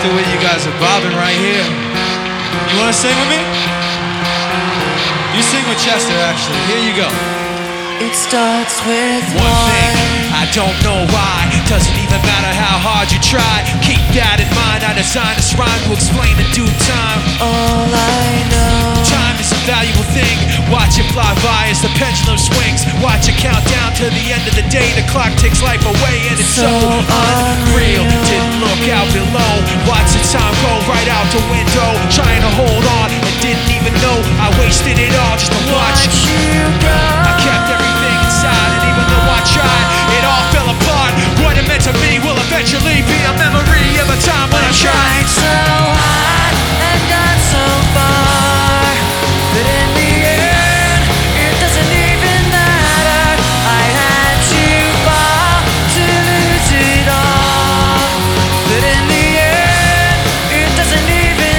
the way you guys are bobbing right here. You wanna sing with me? You sing with Chester, actually. Here you go. It starts with One thing, I don't know why. Doesn't even matter how hard you try. Keep that in mind. I designed this rhyme to explain in due time. all I know. Time is a valuable thing. Watch it fly by as the pendulum swings. Watch it count down to the end of the day. The clock takes life away and it's so unreal. Didn't look out below. Watch the time go right out the window. Trying to hold on and didn't even know I wasted it all just to watch you go. I kept everything inside, and even though I tried, it all fell apart. What it meant to me will eventually be a memory of a time when I tried so hard and got so far, but in the end, it doesn't even matter. I had to fall to lose it all, but in the end, it doesn't even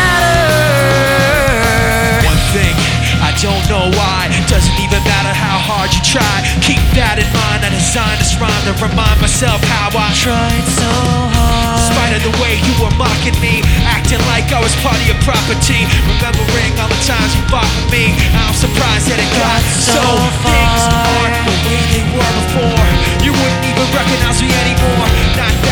matter. One thing, I don't know why. Doesn't even matter how hard you try. Keep that in mind. I designed this rhyme to remind myself how I Tried so hard. in spite of the way you were mocking me, acting like I was part of your property, remembering all the times you fought with me. I'm surprised that it got so things aren't the way they were before. You wouldn't even recognize me anymore. Not that